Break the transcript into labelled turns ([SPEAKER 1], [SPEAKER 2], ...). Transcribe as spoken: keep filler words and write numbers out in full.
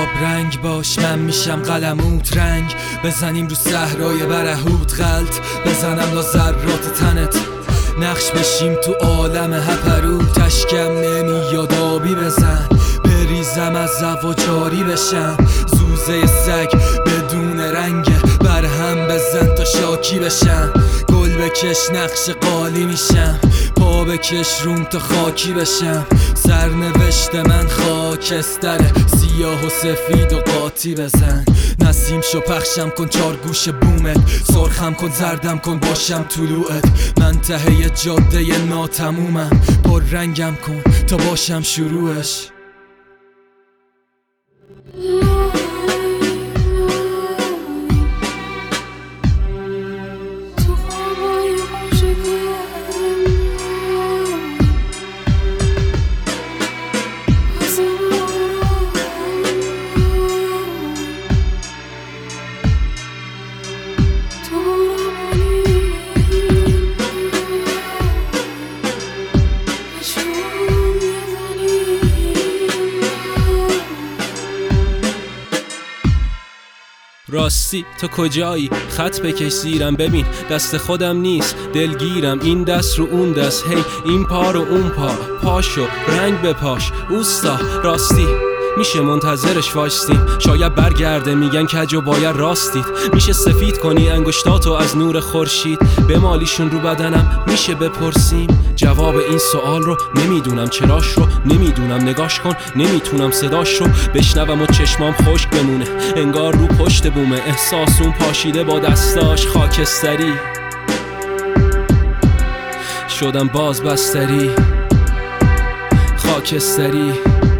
[SPEAKER 1] آب رنگ باش، من میشم قلموت رنگ. بزنیم رو صحرای برهوت غلط، بزنم لا ذرات تنت، نقش بشیم تو عالم هپرو. تشکم نمیاد آبی بزن، بریزم از هوا جاری بشم. زوزه سگ بدون رنگه، برهم بزن تا شاکی بشم. گل بکش نقش قالی میشم، پا بکش روم تا خاکی بشم. سرنوشت من خاکستره، سیاه و سفید و قاطی بزن. نسیم شو پخشم کن چار گوش بومت، سرخم کن زردم کن باشم طلوعت. من ته جاده ناتمومم، پر رنگم کن تا باشم شروعش.
[SPEAKER 2] راستی تو کجایی؟ خط بکش زیرم ببین دست خودم نیست، دلگیرم این دست رو اون دست. هی این پا رو اون پا، پاشو رنگ بپاش اوستا. راستی میشه منتظرش وایستیم، شاید برگرده میگن کج و باید راستید. میشه سفید کنی انگشتاتو از نور خورشید، بمالیشون رو بدنم میشه بپرسیم. جواب این سوال رو نمیدونم، چراش رو نمیدونم، نگاش کن نمیتونم صداش رو بشنوم و چشمام خشک بمونه انگار رو پشت بومه. احساس اون پاشیده با دستاش خاکستری، شدم باز بستری خاکستری.